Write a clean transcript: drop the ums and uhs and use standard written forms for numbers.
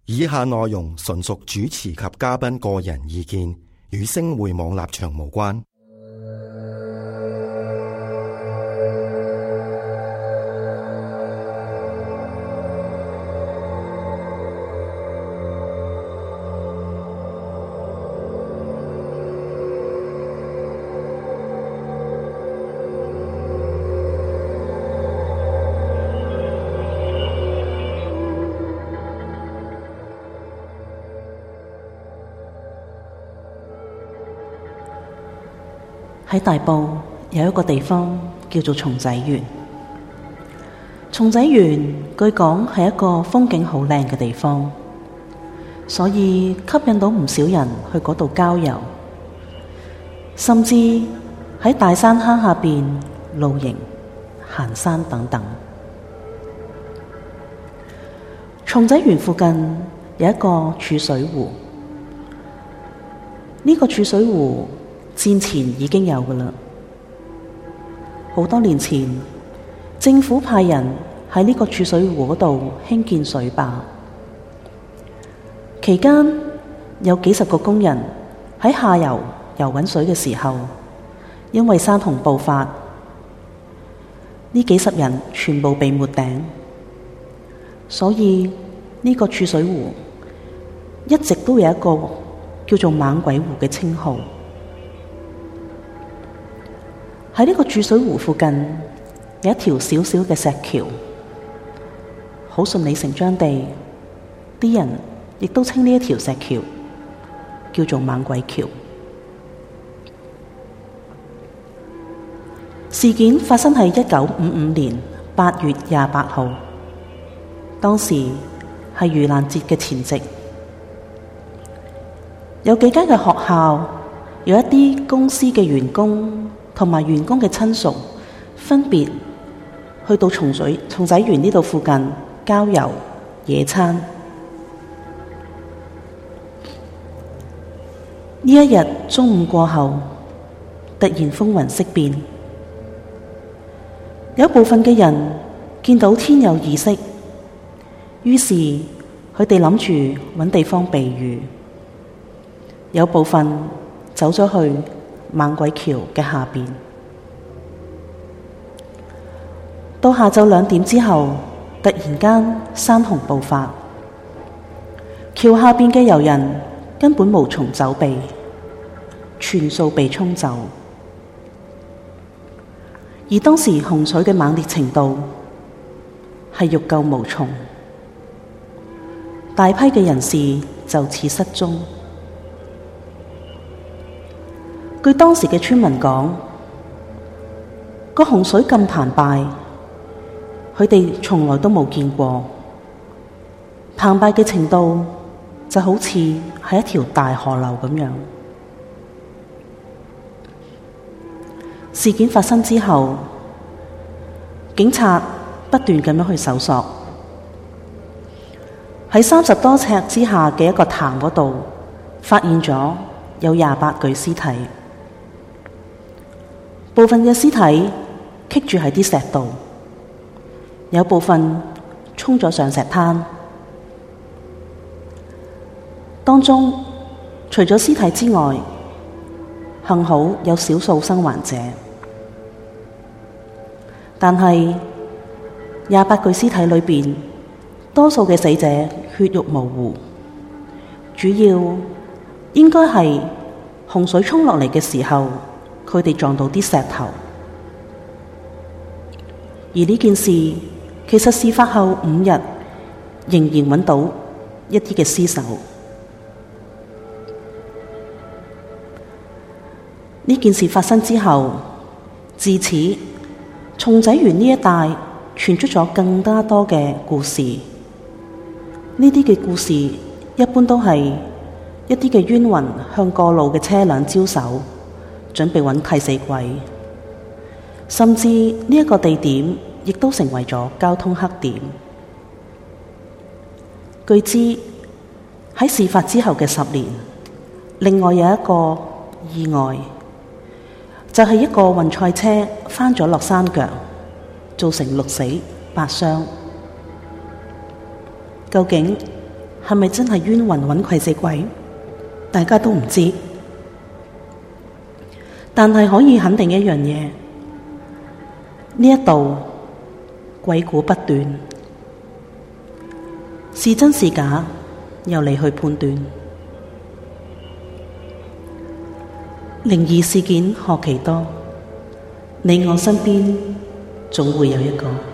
以下內容純屬主持及嘉賓個人意見，與星匯網立場無關。 喺大埔有一個地方叫做松仔園。松仔園據講係一個風景好靚嘅地方，所以吸引到唔少人去嗰度郊遊，甚至喺大山坑下邊露營、行山等等。松仔園附近有一個儲水湖，呢個儲水湖戰前已經有㗎喇，好多年前政府派人喺呢個儲水湖嗰度興建水壩，期間有幾十個工人喺下游游搵水嘅時候，因為山洪暴發，呢幾十人全部被沒頂，所以呢個儲水湖一直都有一個叫做猛鬼湖嘅稱號。喺呢個儲水湖附近有一條小小嘅石橋，好順理成章地，啲人亦都稱呢一條石橋叫做猛鬼橋。事件發生喺1955年8月28號，當時係盂蘭節嘅前夕，有幾間嘅學校，有一啲公司嘅員工同埋員工嘅親屬分別去到松仔園呢度附近郊遊野餐。呢一日中午過後，突然風雲色變，有部分嘅人見到天有異色，於是佢哋諗住搵地方避雨，有部分走咗去猛鬼橋嘅下邊。到下晝2點之後，突然間山洪暴發，橋下邊嘅遊人根本無從走避，全數被沖走。而當時洪水嘅猛烈程度係欲救無從，大批嘅人士就此失蹤。據當時嘅村民講，個洪水咁澎湃，佢哋從來都冇見過。澎湃嘅程度就好似係一條大河流咁樣。事件發生之後，警察不斷咁樣去搜索，喺30多尺之下嘅一個潭嗰度，發現咗有28具屍體。部分嘅屍體棘住喺啲石度，有部分衝咗上石灘。當中除咗屍體之外，幸好有少數生還者，但係28具屍體裏邊，多數嘅死者血肉模糊，主要應該係洪水衝落嚟嘅時候，佢哋撞到啲石頭。而呢件事其實事發後5日，仍然揾到一啲嘅屍首。呢件事發生之後，自此松仔園呢一帶傳出咗更加多嘅故事。呢啲嘅故事一般都係一啲嘅冤魂向過路嘅車輛招手，準備揾替死鬼，甚至呢一個地點亦都成為咗交通黑點。據知喺事發之後嘅10年，另外有一個意外，就係一個運菜車翻咗落山腳，造成6死8傷。究竟係咪真係冤魂揾葵死鬼，大家都唔知。但係可以肯定一樣嘢，呢一度鬼故不斷，是真是假由你去判斷。靈異事件何其多，你我身邊總會有一個。